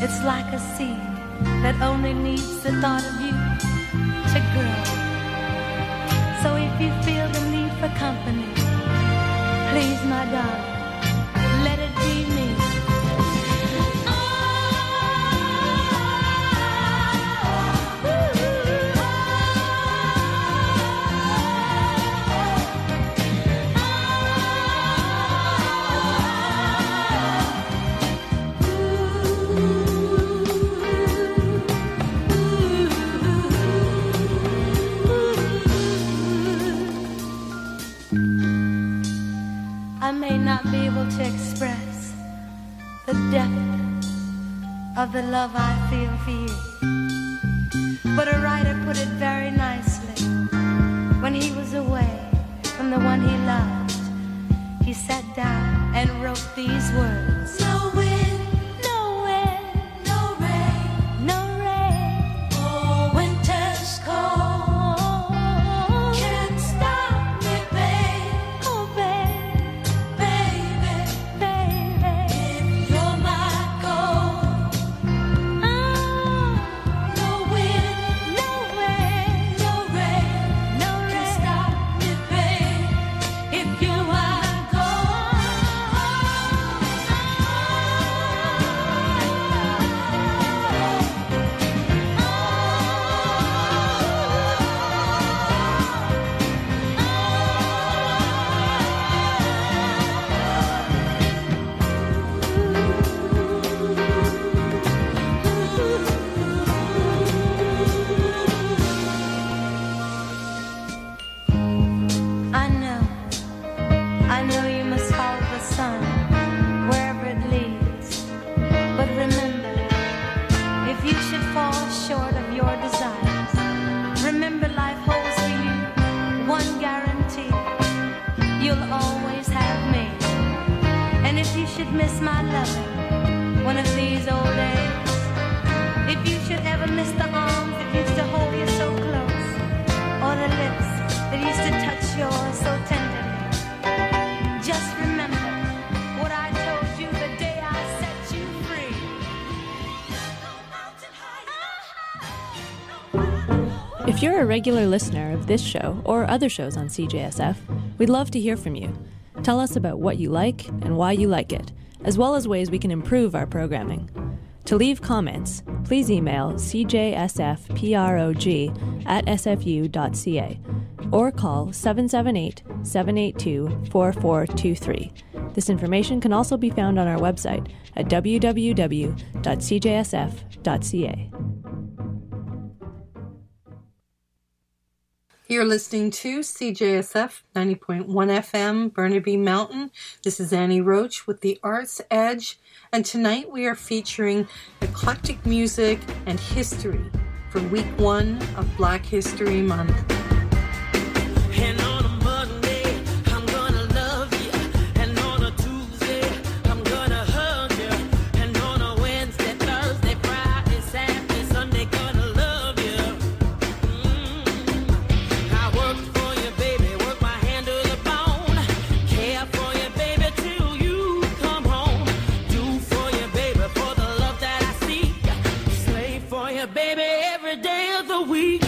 It's like a seed that only needs the thought of you to grow. So if you feel the need for company, please, my darling, let it be me. I may not be able to express the depth of the love I feel for you, but a writer put it very nicely. When he was away from the one he loved, he sat down and wrote these words. No wind, no wind, no rain, no rain. Oh, winter's cold can't stop me, babe. Oh, babe, baby, baby, if you're my gold. Oh, no wind, no wind, no rain, no rain can stop me, babe, if you're my I know you must follow the sun wherever it leads. But remember, if you should fall short of your desires, remember life holds for you one guarantee: you'll always have me. And if you should miss my loving one of these old days, if you should ever miss the arms that used to hold you so close, or the lips that used to touch yours so tenderly, just remember what I told you the day I set you free. If you're a regular listener of this show or other shows on CJSF, we'd love to hear from you. Tell us about what you like and why you like it, as well as ways we can improve our programming. To leave comments, please email cjsfprog@sfu.ca or call 778-782-4423. This information can also be found on our website at www.cjsf.ca. You're listening to CJSF 90.1 FM, Burnaby Mountain. This is Annie Roach with The Arts Edge, and tonight we are featuring eclectic music and history for week 1 of Black History Month. And on a Monday, I'm gonna love you. And on a Tuesday, I'm gonna hug you. And on a Wednesday, Thursday, Friday, Saturday, Sunday, gonna love you. I work for you, baby, work my hand to the bone. Care for you, baby, till you come home. Do for you, baby, for the love that I seek. Slave for you, baby, every day of the week.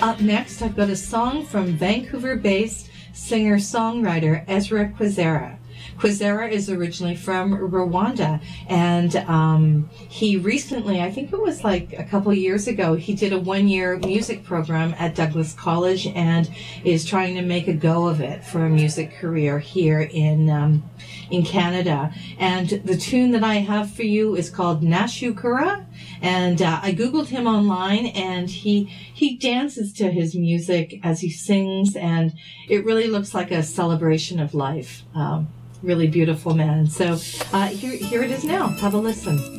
Up next, I've got a song from Vancouver-based singer-songwriter Ezra Kwizera. Kwizera is originally from Rwanda, and he recently, I think it was like a couple of years ago, he did a one-year music program at Douglas College and is trying to make a go of it for a music career here in Canada. And the tune that I have for you is called Nashukura, and I Googled him online, and he dances to his music as he sings, and it really looks like a celebration of life. Really beautiful man. So here it is now. Have a listen.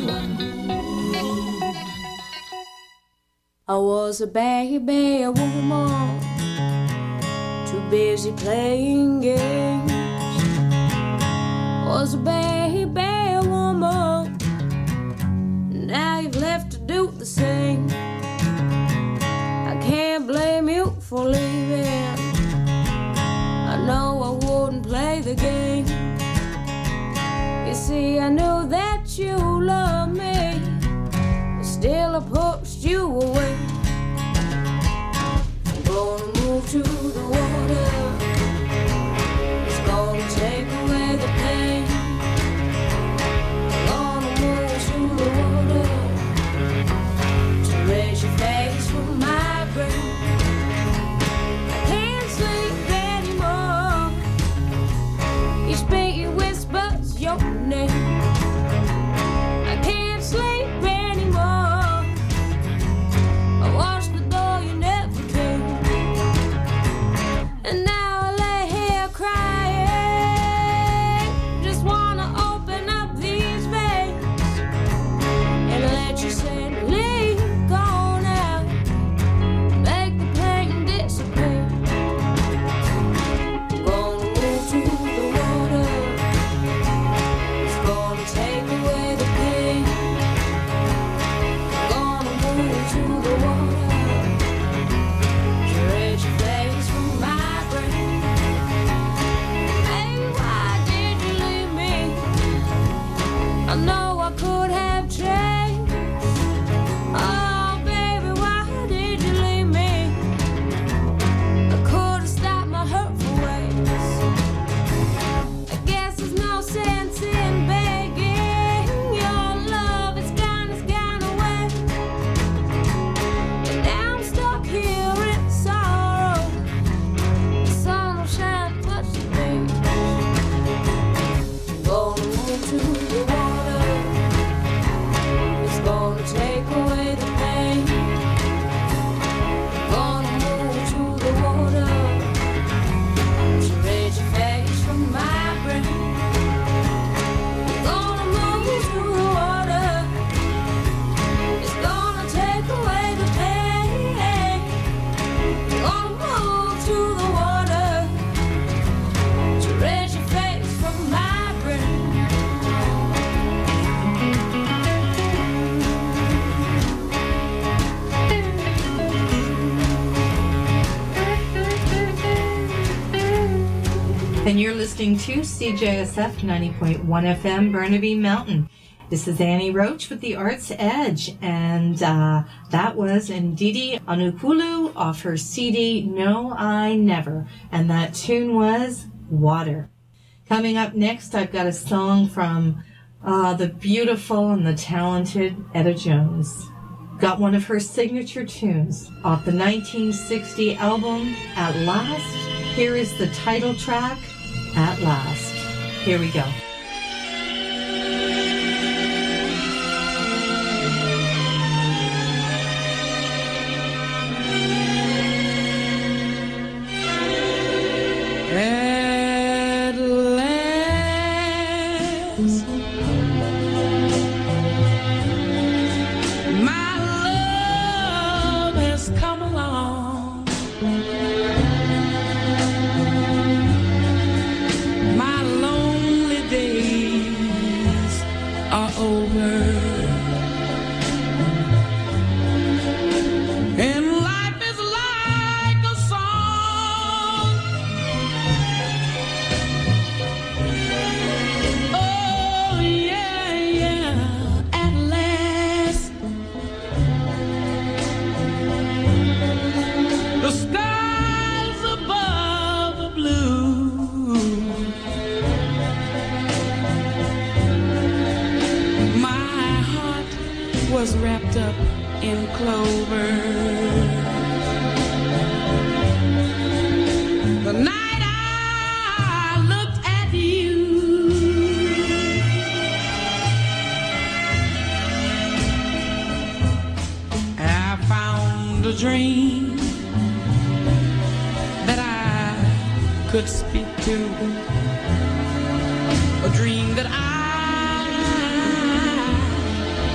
I was a baby, a woman, too busy playing games. Was a baby, a woman, now you've left to do the same. I can't blame you for leaving. I know I wouldn't play the game. You see, I knew that you loved me, but still I pushed you away. I'm gonna move to the water. It's gonna take away the pain. I'm gonna move to the water to raise your face from my brain. I can't sleep anymore. Each beat you whispers your name. I can't sleep anymore. I watched the door, you never came. And now I lay here crying. Just wanna open up these veins and let you safely go now. Make the pain disappear. I'm gonna move to the water. It's gonna take away the pain. I'm gonna move to the water to raise your face from my brain. Hey, why did you leave me? I know I could have changed. Oh, baby, why did you leave me? I could have stopped my hurtful ways. I guess there's no sense in begging your love. It's gone away. And now I'm stuck here in sorrow. The sun will shine much today. Gonna move to the water. It's gonna take away the pain. Gonna move to the water to raise your face from my brain. Gonna move to the water. It's gonna take away the pain. Gonna move to the water to raise your face from my brain. And you're listening to CJSF 90.1 FM, Burnaby Mountain. This is Annie Roach with the Arts Edge, and that was Ndidi Onukulu off her CD No I Never, and that tune was Water. Coming up next, I've got a song from the beautiful and the talented Etta Jones. Got one of her signature tunes off the 1960 album At Last. Here is the title track, At Last. Here we go. At last, my love has come along. My lonely days are over, and life is like a song. Oh yeah, yeah, at last the skies above the blue. My heart was wrapped up in clover. The night I looked at you, I found a dream that I could speak to, a dream that I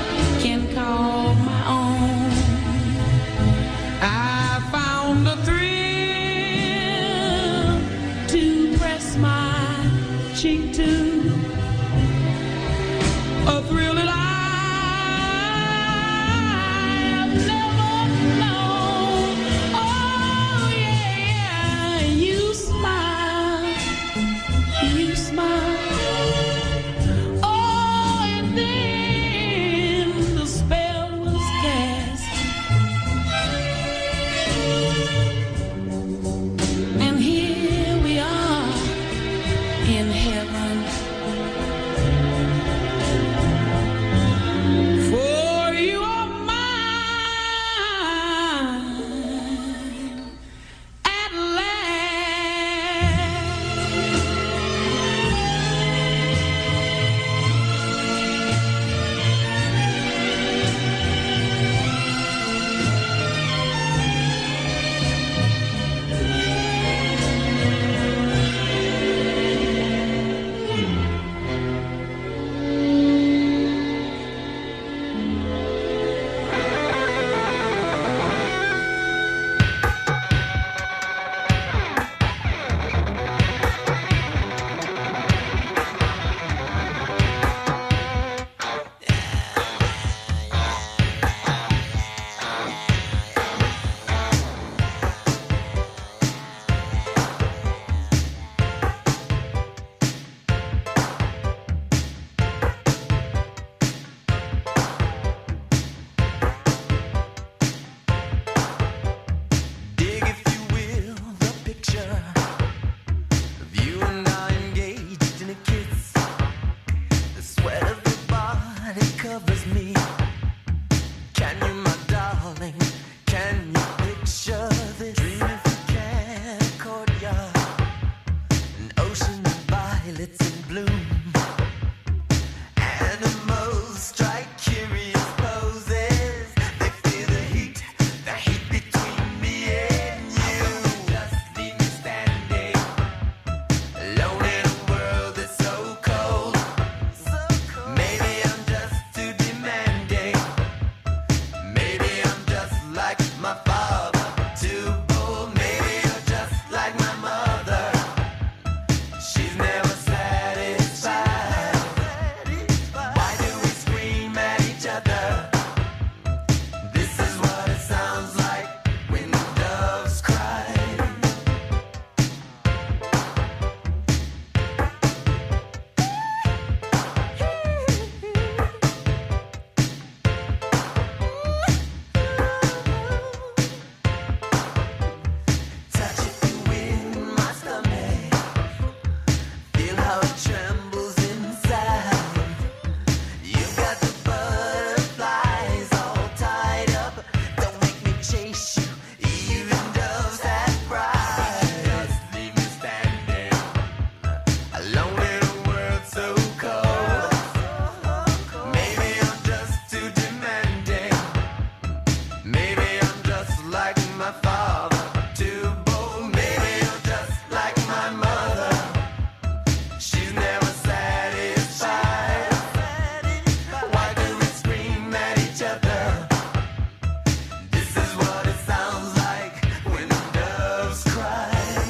Can you, my darling, can you picture this? Dream if you can, a courtyard, an ocean of violets in bloom. Animals strike curious poses. They feel the heat between me and you. Just leave me standing alone in a world that's so cold. Maybe I'm just too demanding. Maybe I'm just like my father, too bold. Maybe you're just like my mother. She's never satisfied. Why do we scream at each other? This is what it sounds like when doves cry. Touch it in my stomach. Feel how it trembles inside. You've got the butterflies all tied up. Don't make me chase you, even doves that cry. Just leave me standing alone in a world so cold. Maybe I'm just too demanding. Maybe I'm just like my father, too bold. Maybe you're just like my mother. She's never satisfied. Why do we scream at each other? This is what it sounds like when doves cry.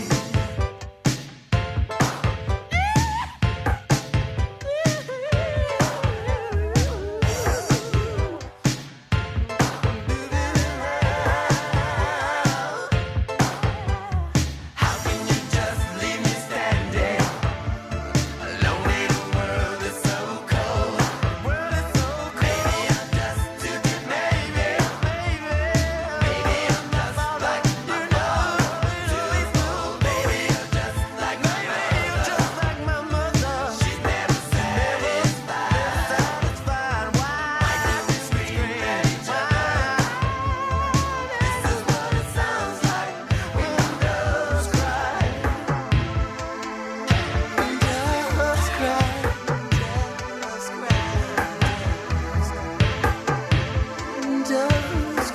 How can you just leave me standing alone in a world that's so cold? Maybe I'm just too demanding. Maybe I'm just like my father, too bold. Maybe you're just like my mother. She's never satisfied. Why do we scream at each other? This is what it sounds like when doves cry. Doves cry. Doves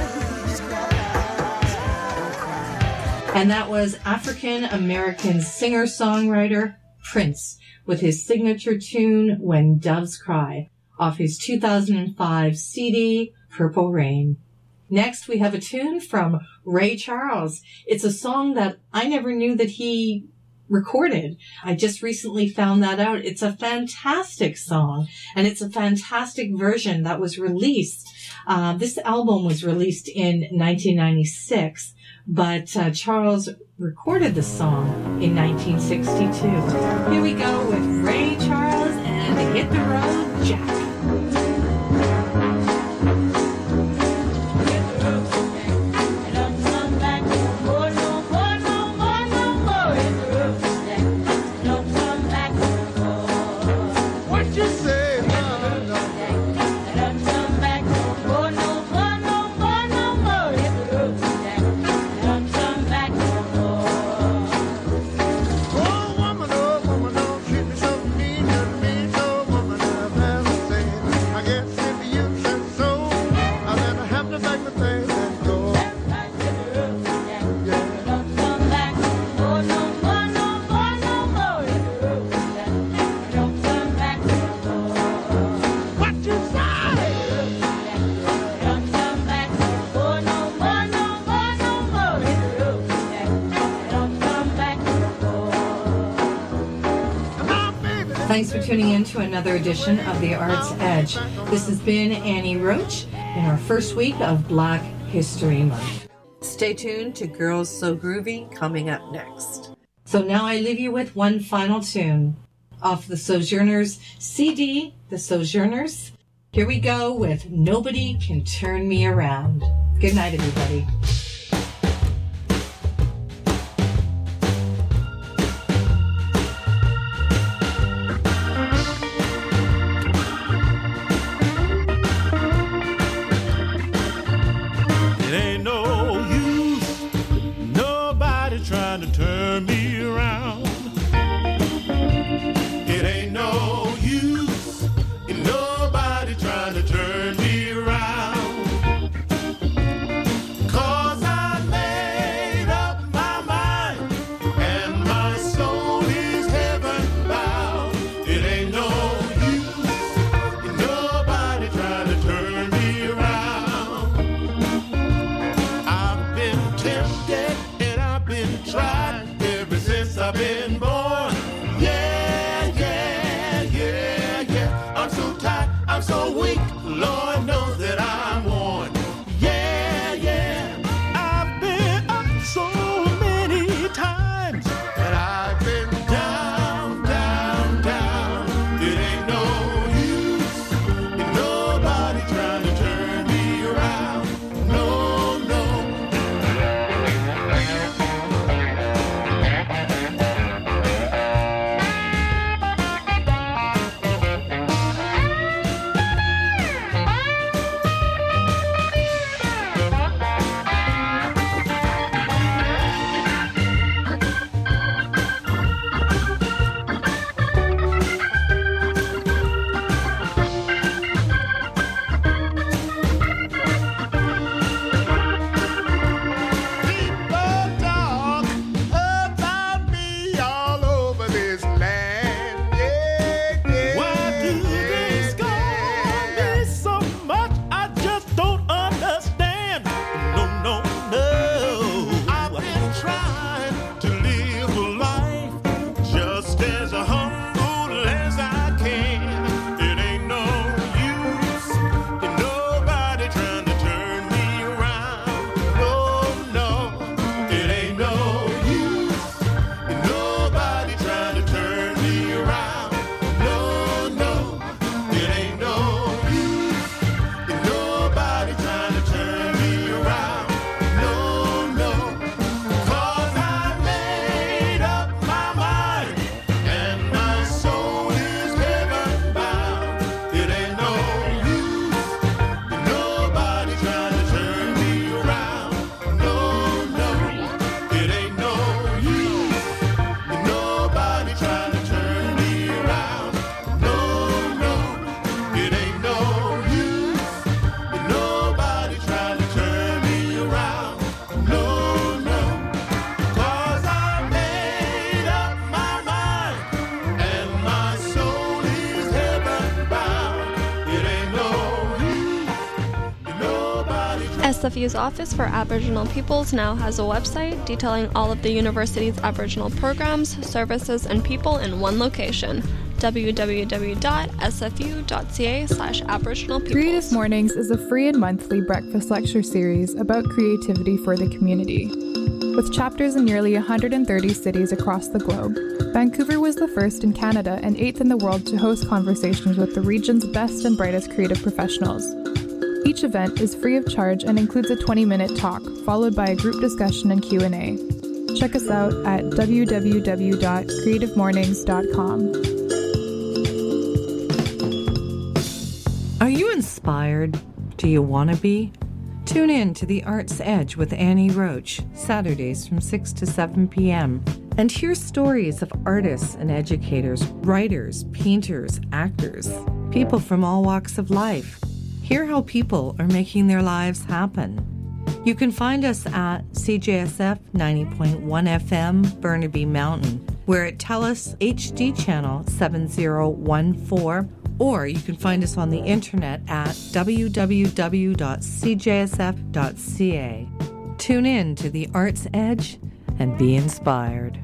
cry. And that was African-American singer-songwriter Prince with his signature tune, When Doves Cry, off his 2005 CD, Purple Rain. Next, we have a tune from Ray Charles. It's a song that I never knew that he recorded. I just recently found that out. It's a fantastic song, and it's a fantastic version that was released. This album was released in 1996, but Charles recorded the song in 1962. Here we go with Ray Charles and Hit the Road Jack. What you say, oh woman, don't treat me so mean, you mean so woman, I've never said. I guess if you said so, I'll never have to beg the things and go. What you say? Thanks for tuning in to another edition of The Arts Edge. This has been Annie Roach in our first week of Black History Month. Stay tuned to Girls So Groovy coming up next. So now I leave you with one final tune off the Sojourners CD, The Sojourners. Here we go with Nobody Can Turn Me Around. Good night, everybody. I've been born. Yeah, yeah, yeah, yeah. I'm so tired, I'm so weak. Lord knows that I'm worn. Yeah, yeah. I've been up so many times, and I've been down, down, down. It ain't no use in nobody trying to turn me around. No, no. People talk about me all over this land. Yeah, yeah. Why do they scorn me so much? I just don't understand. No, no, no. I've been trying to live a life just as humble as I can. It ain't no use in nobody trying to turn me around. No, no. It ain't no use in nobody trying to turn me around. No, no. It ain't no use in nobody trying to turn me around. No, no. 'Cause I made up my mind and my soul is heaven bound. It ain't no use in nobody trying to turn me around. No, no. It ain't no use in nobody trying to turn me around. No, no. It ain't no use in nobody trying to turn me around. No, no. 'Cause I made up my mind and my soul is heaven bound. It ain't no use in nobody trying. SFU's Office for Aboriginal Peoples now has a website detailing all of the university's Aboriginal programs, services, and people in one location. www.sfu.ca/Aboriginal Peoples. Creative Mornings is a free and monthly breakfast lecture series about creativity for the community. With chapters in nearly 130 cities across the globe, Vancouver was the first in Canada and 8th in the world to host conversations with the region's best and brightest creative professionals. Each event is free of charge and includes a 20-minute talk, followed by a group discussion and Q&A. Check us out at www.creativemornings.com. Are you inspired? Do you want to be? Tune in to The Arts Edge with Annie Roach, Saturdays from 6 to 7 p.m. And hear stories of artists and educators, writers, painters, actors, people from all walks of life. Hear how people are making their lives happen. You can find us at CJSF 90.1 FM, Burnaby Mountain. We're at TELUS HD channel 7014, or you can find us on the internet at www.cjsf.ca. Tune in to The Arts Edge and be inspired.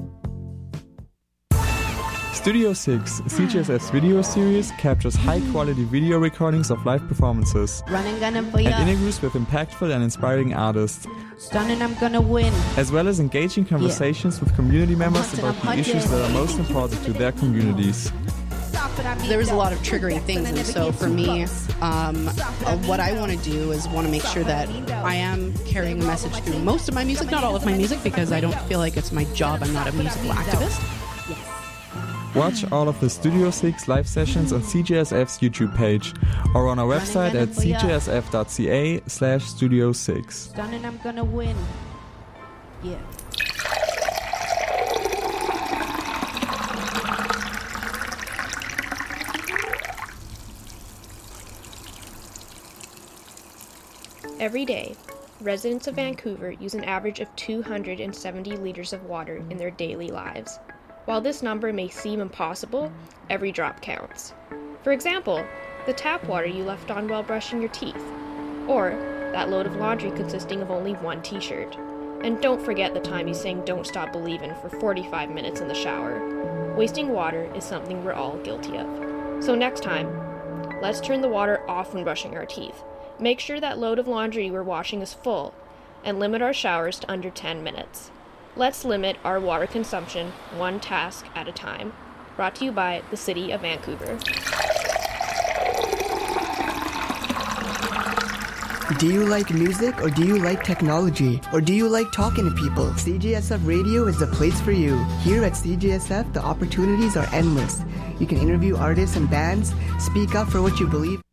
Studio 6, CJSF's video series, captures high-quality video recordings of live performances Running, gunning for and ya. interviews with impactful and inspiring artists, Stunning, I'm gonna win. as well as engaging conversations with community members about the issues that are most important to their communities. There's a lot of triggering things, and so for me, what I want to do is want to make sure that I am carrying a message through most of my music, not all of my music, because I don't feel like it's my job. I'm not a musical activist. Watch all of the Studio 6 live sessions on CJSF's YouTube page or on our website at cjsf.ca/studio6. Stunning, I'm gonna win. Yeah. Every day, residents of Vancouver use an average of 270 liters of water in their daily lives. While this number may seem impossible, every drop counts. For example, the tap water you left on while brushing your teeth, or that load of laundry consisting of only one t-shirt. And don't forget the time you sang Don't Stop Believin' for 45 minutes in the shower. Wasting water is something we're all guilty of. So next time, let's turn the water off when brushing our teeth. Make sure that load of laundry we're washing is full, and limit our showers to under 10 minutes. Let's limit our water consumption one task at a time. Brought to you by the City of Vancouver. Do you like music, or do you like technology, or do you like talking to people? CJSF Radio is the place for you. Here at CJSF, the opportunities are endless. You can interview artists and bands, speak up for what you believe.